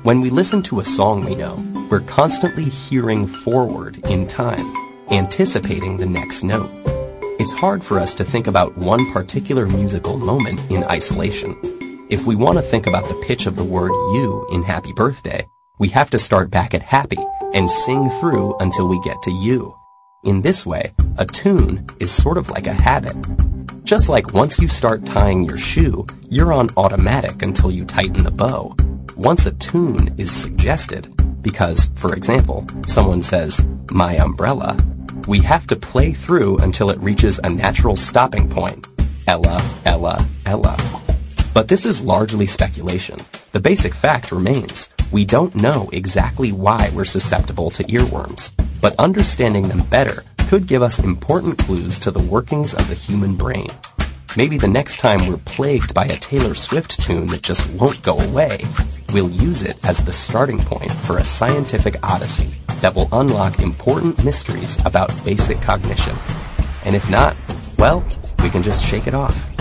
When we listen to a song we know, we're constantly hearing forward in time, anticipating the next note. It's hard for us to think about one particular musical moment in isolation. If we want to think about the pitch of the word you in Happy Birthday, we have to start back at happy and sing through until we get to you. In this way, a tune is sort of like a habit. Just like once you start tying your shoe, you're on automatic until you tighten the bow. Once a tune is suggested, because, for example, someone says, "my umbrella," we have to play through until it reaches a natural stopping point. Ella, Ella, Ella. But this is largely speculation. The basic fact remains. We don't know exactly why we're susceptible to earworms, but understanding them better could give us important clues to the workings of the human brain. Maybe the next time we're plagued by a Taylor Swift tune that just won't go away, we'll use it as the starting point for a scientific odyssey that will unlock important mysteries about basic cognition. And if not, well, we can just shake it off.